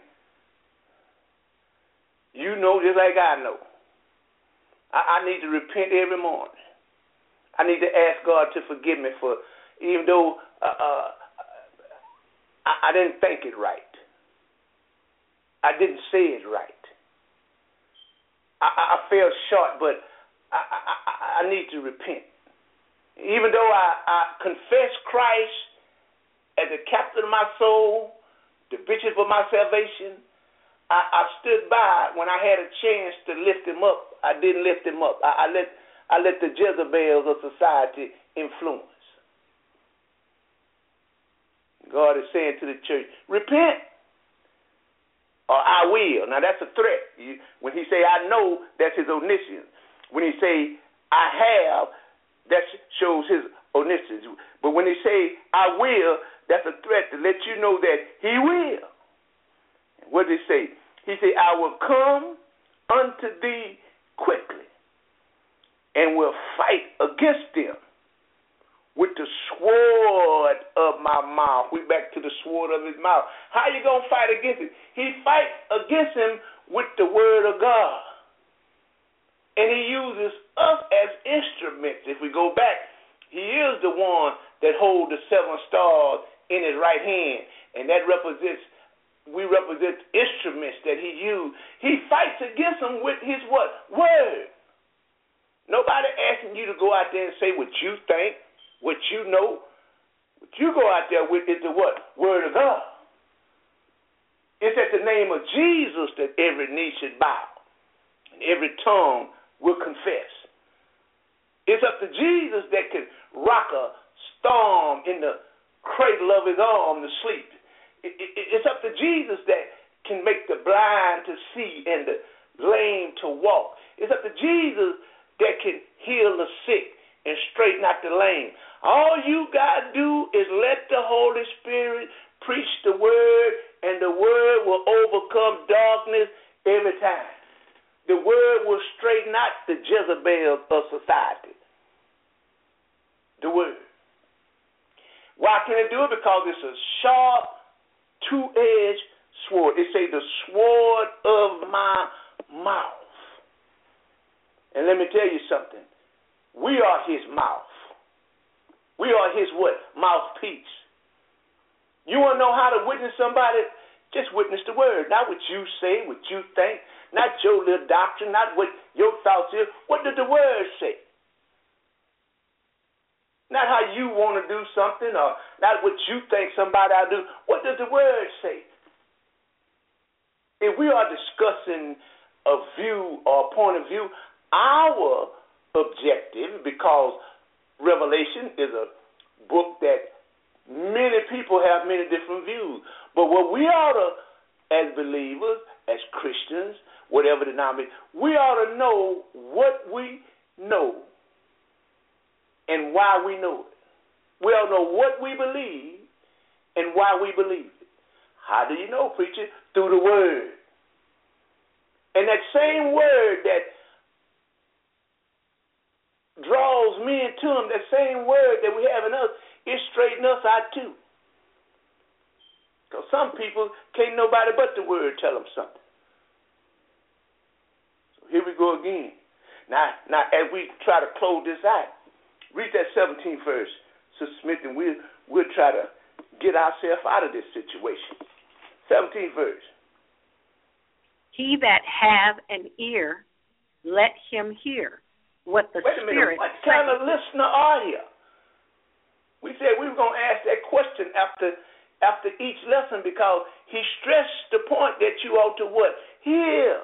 you know just like I know. I, I need to repent every morning. I need to ask God to forgive me for, even though uh, uh, I, I didn't think it right. I didn't say it right. I, I fell short, but I, I, I need to repent. Even though I, I confess Christ as the captain of my soul, the bishop of my salvation, I, I stood by when I had a chance to lift him up. I didn't lift him up. I, I let I let the Jezebels of society influence. God is saying to the church, repent, or I will. Now that's a threat. You, when he say I know, that's his omniscience. When he say I have, that shows his omniscience. But when he say I will, that's a threat to let you know that he will. What did he say? He said, I will come unto thee quickly, and will fight against them with the sword of my mouth. We back to the sword of his mouth. How you going to fight against it? He fight against him with the word of God. And he uses us as instruments. If we go back, he is the one that holds the seven stars in his right hand. And that represents, we represent instruments that he used. He fights against them with his what? Word. Nobody asking you to go out there and say what you think, what you know. What you go out there with is the what? Word of God. It's at the name of Jesus that every knee should bow and every tongue will confess. It's up to Jesus that can rock a storm in the cradle of his arm to sleep. It, it, it's up to Jesus that can make the blind to see and the lame to walk. It's up to Jesus that can heal the sick and straighten out the lame. All you got to do is let the Holy Spirit preach the word, and the word will overcome darkness every time. The word will straighten out the Jezebel of society. The word. Why can it do it? Because it's a sharp, two-edged sword. It say the sword of my mouth. And let me tell you something. We are his mouth. We are his what? Mouthpiece. You want to know how to witness somebody? Just witness the word. Not what you say, what you think, not your little doctrine, not what your thoughts is. What did the word say? Not how you want to do something, or not what you think somebody ought to do. What does the word say? If we are discussing a view or a point of view, our objective, because Revelation is a book that many people have many different views. But what we ought to, as believers, as Christians, whatever denomination, we ought to know what we know and why we know it. We ought to know what we believe and why we believe it. How do you know, preacher? Through the word. And that same word that draws men to him, that same word that we have in us, it straightens us out too. Because some people can't nobody but the word tell them something. So here we go again. Now, now as we try to close this out, read that seventeenth verse, Sister Smith, and we'll, we'll try to get ourselves out of this situation. seventeenth verse. He that have an ear, let him hear. what the Wait a Spirit minute, what kind of listener are you? We said we were going to ask that question after after each lesson because he stressed the point that you ought to what? Hear.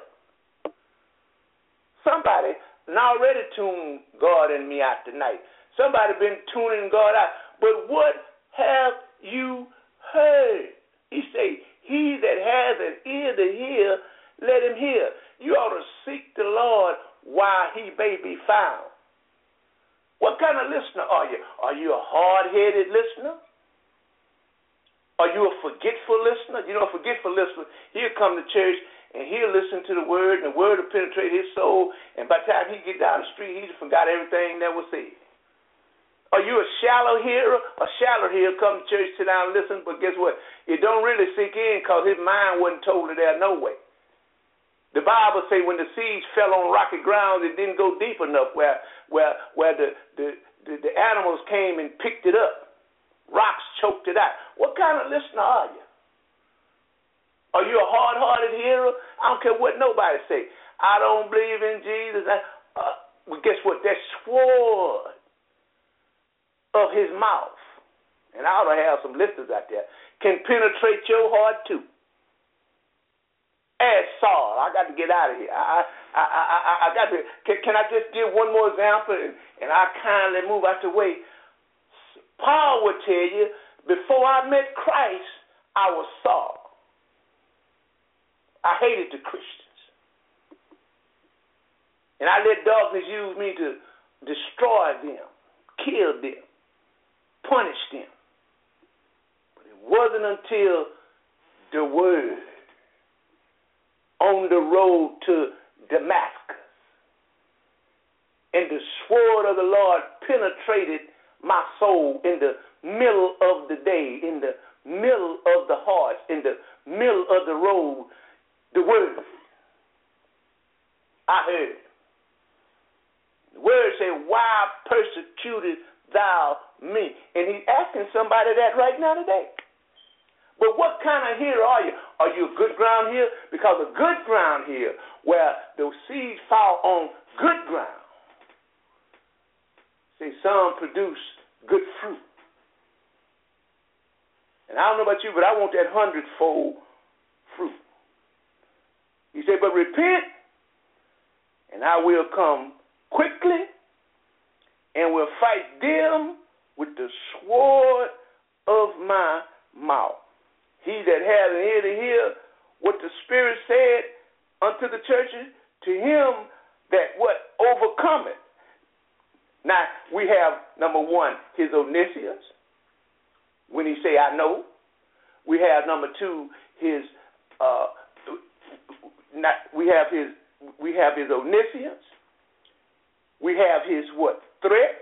Somebody has already tuned God and me out tonight. Somebody been tuning God out. But what have you heard? He say, he that has an ear to hear, let him hear. You ought to seek the Lord while he may be found. What kind of listener are you? Are you a hard-headed listener? Are you a forgetful listener? You know, a forgetful listener, he'll come to church and he'll listen to the word, and the word will penetrate his soul, and by the time he get down the street, he just forgot everything that was said. Are you a shallow hearer? A shallow hearer come to church, sit down and listen, but guess what? It don't really sink in because his mind wasn't totally there no way. The Bible say when the seeds fell on rocky ground, it didn't go deep enough where where where the, the, the, the animals came and picked it up. Rocks choked it out. What kind of listener are you? Are you a hard-hearted hearer? I don't care what nobody say. I don't believe in Jesus. I, uh, well, guess what? That sword of his mouth, and I ought to have some listeners out there, can penetrate your heart too. As Saul, I got to get out of here. I, I, I, I, I got to. Can, can I just give one more example, and, and I kindly move out the way? Paul would tell you, before I met Christ, I was Saul. I hated the Christians, and I let darkness use me to destroy them, kill them, punish them. But it wasn't until the word on the road to Damascus and the sword of the Lord penetrated my soul in the middle of the day, in the middle of the heart, in the middle of the road, the word. I heard. The word said, why persecutest thou me? And he's asking somebody that right now today. But what kind of hearer are you? Are you a good ground here? Because a good ground here, where the seeds fall on good ground, see, some produce good fruit. And I don't know about you, but I want that hundredfold fruit. He said, but repent, and I will come quickly, and will fight them with the sword of my mouth. He that has an ear to hear what the Spirit said unto the churches, to him that what overcometh. Now, we have, number one, his omniscience, when he say, I know. We have, number two, his, uh, not, we have his, we have his omniscience. We have his, what, threat.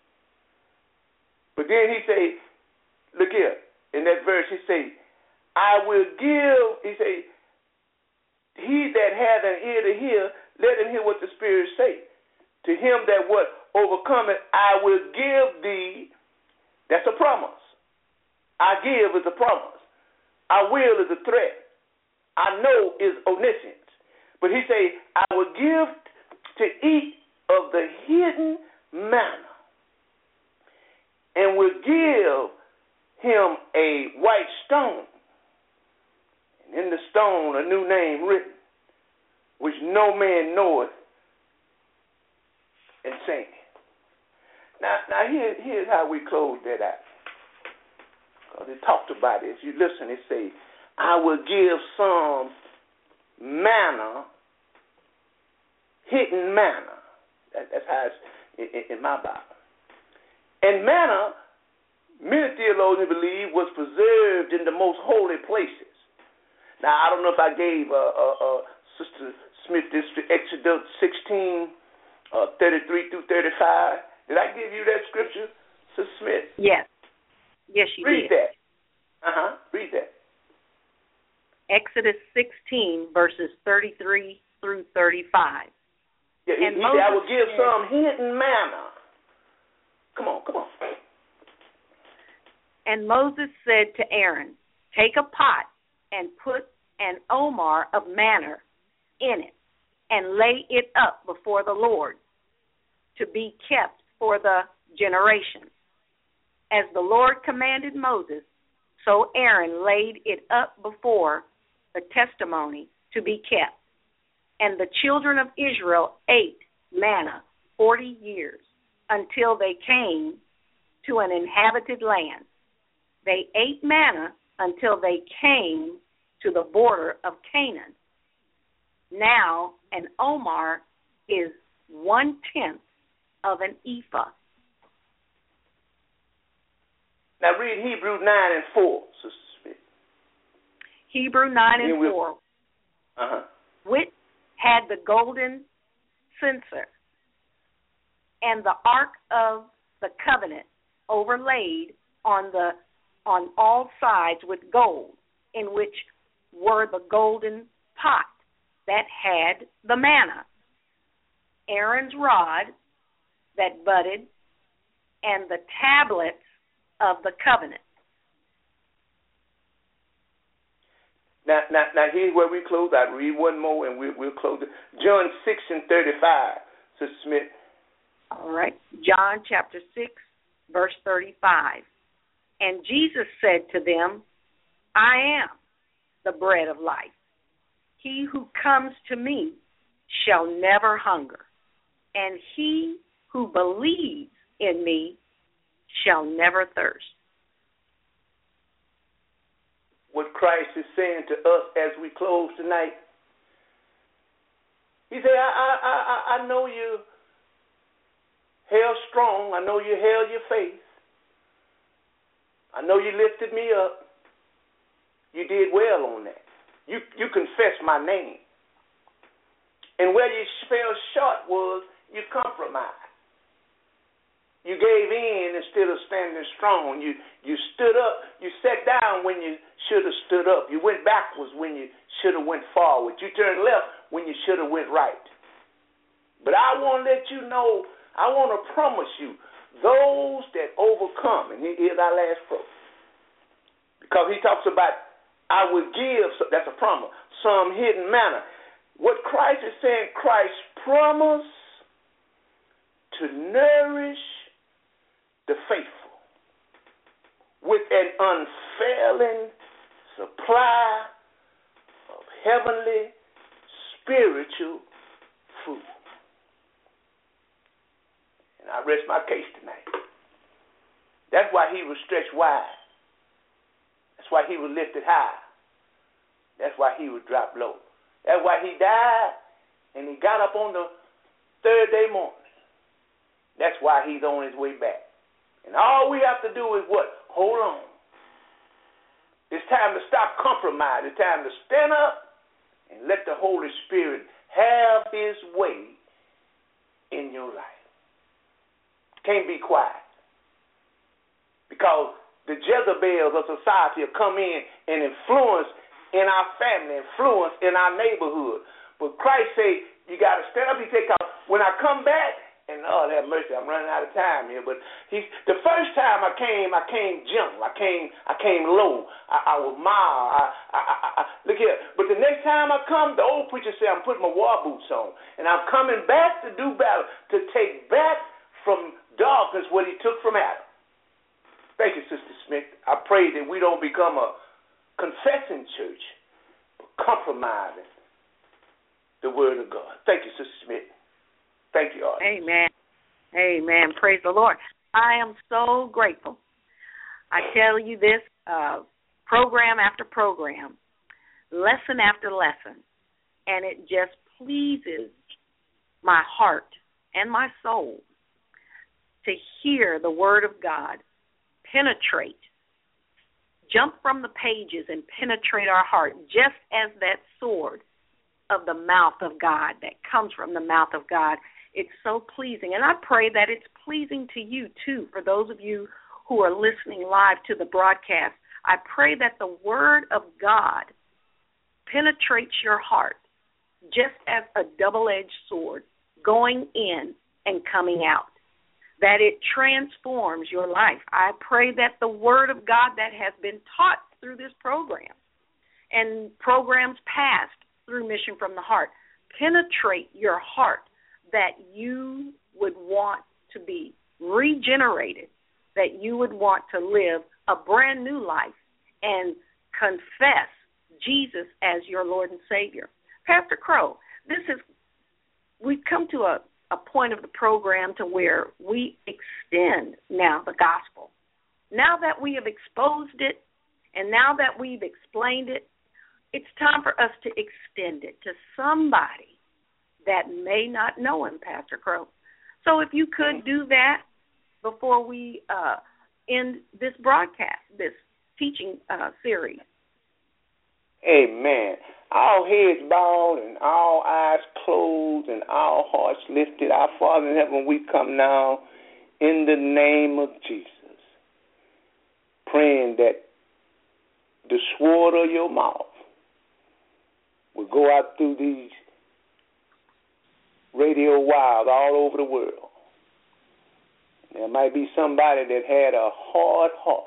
But then he say, look here, in that verse, he say, I will give, he say, he that hath an ear to hear, let him hear what the Spirit say. To him that what overcometh, I will give thee, that's a promise. I give is a promise. I will is a threat. I know is omniscience. But he say, I will give to eat of the hidden manna, and will give him a white stone, and in the stone a new name written, which no man knoweth, and saying. Now, now here, here's how we close that out. Because it talked about it. If you listen, it say, I will give some manna, hidden manna. That, that's how it's in, in my Bible. And manna, many theologians believe, was preserved in the most holy places. Now, I don't know if I gave uh, uh, uh, Sister Smith this Exodus sixteen, uh, thirty-three through thirty-five. Did I give you that scripture, Sister Smith? Yes. Yes, you Read did. Read that. Uh-huh. Read that. Exodus sixteen, verses thirty-three through thirty-five. Yeah, and he Moses said, I will give said, some hidden manna. Come on, come on. And Moses said to Aaron, take a pot and put an omer of manna in it, and lay it up before the Lord. to be kept for the generations. As the Lord commanded Moses, so Aaron laid it up before the testimony to be kept. And the children of Israel ate manna forty years until they came to an inhabited land. They ate manna until they came to the border of Canaan. Now an omer is one-tenth of an ephah. Now read Hebrew nine and four, Sister Smith. Hebrew nine and we'll, four. Uh-huh. Which had the golden censer and the ark of the covenant overlaid on the on all sides with gold, in which were the golden pot that had the manna, Aaron's rod that budded, and the tablets of the covenant. Now, now, now here's where we close out. Read one more and we'll, we'll close it. John six and thirty-five, Sister Smith. All right. John chapter six, verse thirty-five. And Jesus said to them, I am the bread of life. He who comes to me shall never hunger, and he who believes in me shall never thirst. What Christ is saying to us as we close tonight, he said, I, I, I, I know you held strong. I know you held your faith. I know you lifted me up. You did well on that. You, you confessed my name. And where you fell short was you compromised. You gave in instead of standing strong. You you stood up. You sat down when you should have stood up. You went backwards when you should have went forward. You turned left when you should have went right. But I want to let you know, I want to promise you, those that overcome, and here's our last quote, because he talks about, I will give, that's a promise, some hidden manna. What Christ is saying, Christ promised to nourish the faithful with an unfailing supply of heavenly spiritual food. And I rest my case tonight. That's why he was stretched wide. That's why he was lifted high. That's why he was dropped low. That's why he died and he got up on the third day morning. That's why he's on his way back. And all we have to do is what? Hold on. It's time to stop compromising. It's time to stand up and let the Holy Spirit have his way in your life. Can't be quiet. Because the Jezebels of society will come in and influence in our family, influence in our neighborhood. But Christ say, you got to stand up. He said, when I come back, and Lord have mercy, I'm running out of time here. But he, the first time I came, I came gentle. I came, I came low. I, I was mild. I, I, I, I, look here. But the next time I come, the old preacher said, I'm putting my war boots on, and I'm coming back to do battle, to take back from darkness what he took from Adam. Thank you, Sister Smith. I pray that we don't become a confessing church, but compromising the word of God. Thank you, Sister Smith. Thank you, audience. Amen. Amen. Praise the Lord. I am so grateful. I tell you this, uh, program after program, lesson after lesson, and it just pleases my heart and my soul to hear the Word of God penetrate, jump from the pages and penetrate our heart, just as that sword of the mouth of God that comes from the mouth of God. It's so pleasing, and I pray that it's pleasing to you, too, for those of you who are listening live to the broadcast. I pray that the Word of God penetrates your heart just as a double-edged sword going in and coming out, that it transforms your life. I pray that the Word of God that has been taught through this program and programs past through Mission from the Heart penetrate your heart, that you would want to be regenerated, that you would want to live a brand new life and confess Jesus as your Lord and Savior. Pastor Crow, this is, we've come to a, a point of the program to where we extend now the gospel. Now that we have exposed it and now that we've explained it, it's time for us to extend it to somebody that may not know him, Pastor Crow. So if you could do that before we uh, end this broadcast, this teaching uh, series. Amen. All heads bowed and all eyes closed and all hearts lifted. Our Father in heaven, we come now in the name of Jesus, praying that the sword of your mouth will go out through these radio wires all over the world. There might be somebody that had a hard heart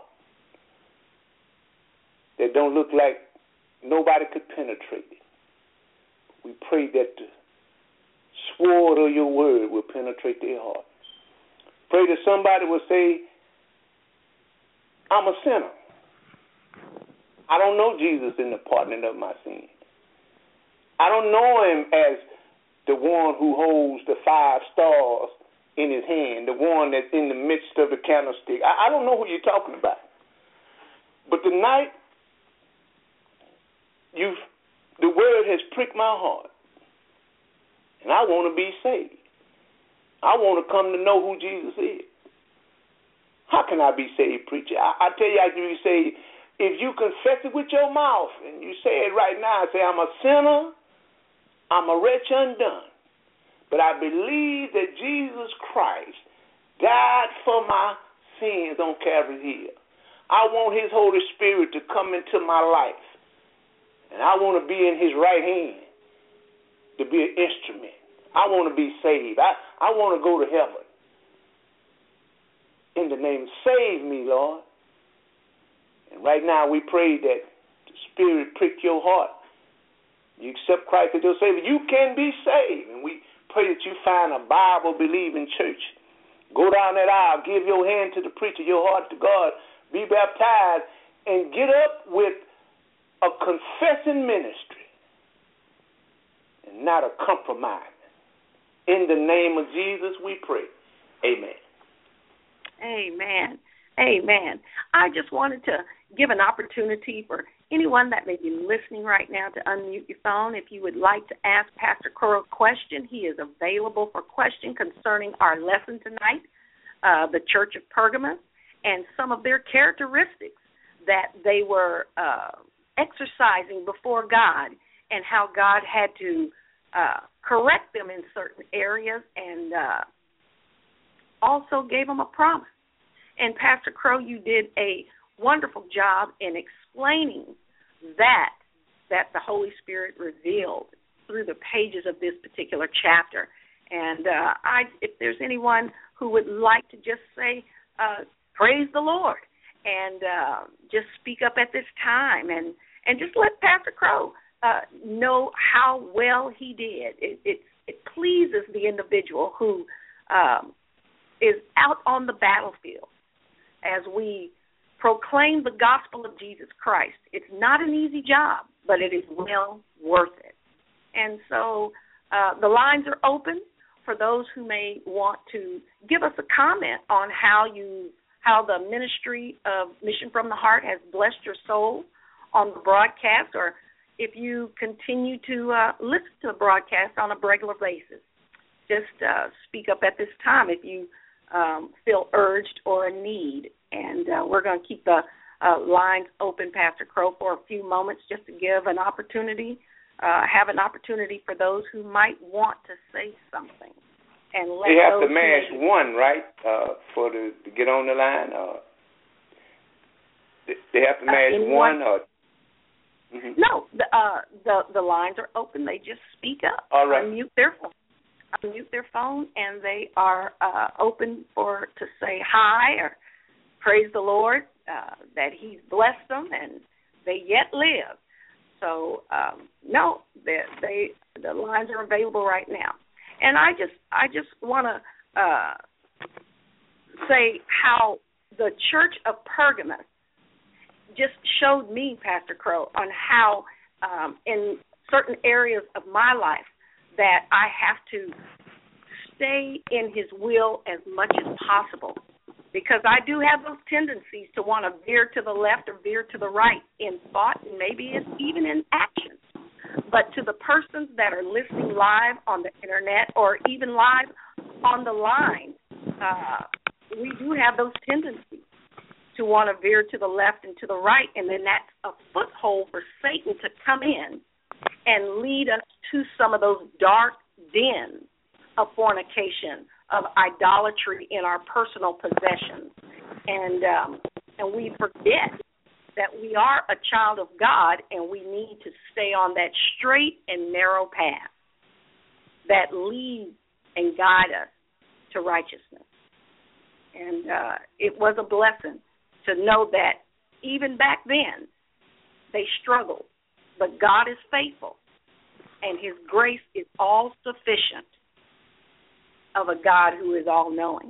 that don't look like nobody could penetrate it. We pray that the sword of your word will penetrate their heart. Pray that somebody will say, I'm a sinner. I don't know Jesus in the pardoning of my sins. I don't know him as the one who holds the five stars in his hand, the one that's in the midst of the candlestick. I, I don't know who you're talking about. But tonight, you've, the word has pricked my heart, and I want to be saved. I want to come to know who Jesus is. How can I be saved, preacher? I, I tell you, I can be saved if you confess it with your mouth, and you say it right now. Say, I'm a sinner, I'm a wretch undone, but I believe that Jesus Christ died for my sins on Calvary's Hill. I want his Holy Spirit to come into my life, and I want to be in his right hand to be an instrument. I want to be saved. I, I want to go to heaven. In the name, save me, Lord. And right now we pray that the Spirit prick your heart. You accept Christ as your Savior, you can be saved. And we pray that you find a Bible-believing church. Go down that aisle, give your hand to the preacher, your heart to God, be baptized, and get up with a confessing ministry and not a compromise. In the name of Jesus, we pray. Amen. Amen. Amen. I just wanted to give an opportunity for anyone that may be listening right now to unmute your phone. If you would like to ask Pastor Crow a question, he is available for question concerning our lesson tonight, uh, the Church of Pergamos, and some of their characteristics that they were uh, exercising before God and how God had to uh, correct them in certain areas and uh, also gave them a promise. And Pastor Crow, you did a wonderful job in explaining that that the Holy Spirit revealed through the pages of this particular chapter. And uh, I, if there's anyone who would like to just say, uh, praise the Lord, and uh, just speak up at this time, and, and just let Pastor Crow uh, know how well he did. It, it, it pleases the individual who um, is out on the battlefield as we proclaim the gospel of Jesus Christ. It's not an easy job, but it is well worth it. And so uh, the lines are open for those who may want to give us a comment on how you, how the ministry of Mission from the Heart has blessed your soul on the broadcast, or if you continue to uh, listen to the broadcast on a regular basis. Just uh, speak up at this time if you um, feel urged or a need. And uh, we're going to keep the uh, lines open, Pastor Crow, for a few moments just to give an opportunity, uh, have an opportunity for those who might want to say something. And let they have those to mash who one, right, uh, for the, to get on the line? Or they have to mash uh, one? one Or mm-hmm. No, the, uh, the the lines are open. They just speak up, All right. unmute their phone, unmute their phone, and they are uh, open for to say hi or praise the Lord, uh, that he's blessed them and they yet live. So, um, no, they, they, the lines are available right now. And I just I just want to uh, say how the Church of Pergamos just showed me, Pastor Crow, on how um, in certain areas of my life that I have to stay in his will as much as possible, because I do have those tendencies to want to veer to the left or veer to the right in thought and maybe even in action. But to the persons that are listening live on the internet or even live on the line, uh, we do have those tendencies to want to veer to the left and to the right, and then that's a foothold for Satan to come in and lead us to some of those dark dens of fornication, of idolatry in our personal possessions. And um, and we forget that we are a child of God, and we need to stay on that straight and narrow path that leads and guides us to righteousness. And uh, it was a blessing to know that even back then they struggled, but God is faithful, and his grace is all sufficient of a God who is all-knowing.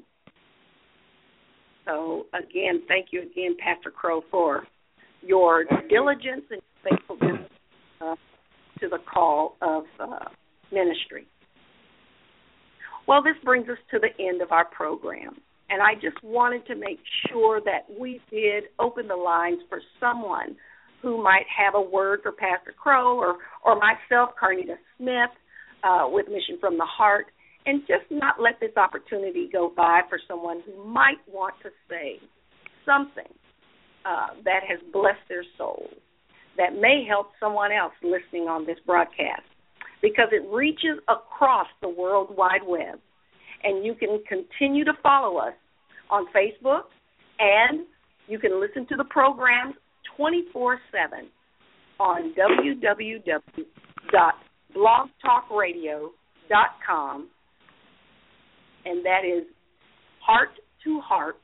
So, again, thank you again, Pastor Crow, for your diligence and faithfulness uh, to the call of uh, ministry. Well, this brings us to the end of our program, and I just wanted to make sure that we did open the lines for someone who might have a word for Pastor Crow or, or myself, Carnita Smith, uh, with Mission from the Heart, and just not let this opportunity go by for someone who might want to say something uh, that has blessed their soul, that may help someone else listening on this broadcast, because it reaches across the World Wide Web. And you can continue to follow us on Facebook, and you can listen to the programs twenty-four seven on w w w dot blog talk radio dot com, and that is Heart to Heart,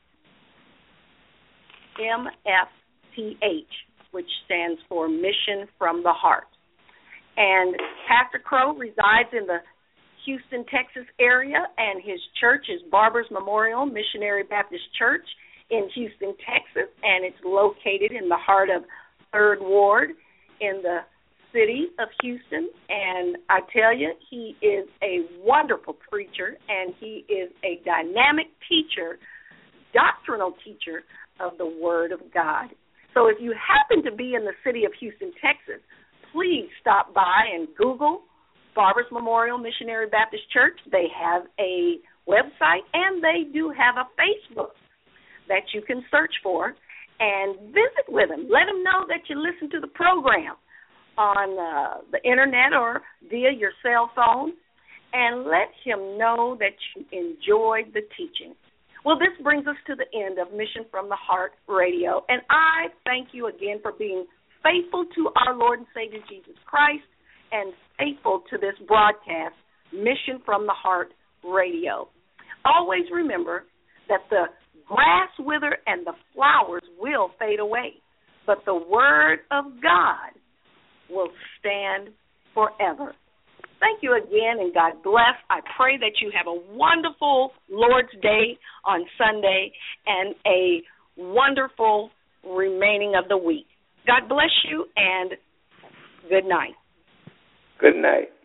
M F T H, which stands for Mission from the Heart. And Pastor Crow resides in the Houston, Texas area, and his church is Barber's Memorial Missionary Baptist Church in Houston, Texas, and it's located in the heart of third Ward in the city of Houston. And I tell you, he is a wonderful preacher, and he is a dynamic teacher, doctrinal teacher of the Word of God. So if you happen to be in the city of Houston, Texas, please stop by and Google Barber's Memorial Missionary Baptist Church. They have a website, and they do have a Facebook that you can search for and visit with them. Let them know that you listen to the program on uh, the internet or via your cell phone, and let him know that you enjoyed the teaching. Well, this brings us to the end of Mission from the Heart Radio, and I thank you again for being faithful to our Lord and Savior Jesus Christ and faithful to this broadcast, Mission from the Heart Radio. Always remember that the grass wither and the flowers will fade away, but the Word of God will stand forever. Thank you again, and God bless. I pray that you have a wonderful Lord's Day on Sunday and a wonderful remaining of the week. God bless you, and good night. Good night.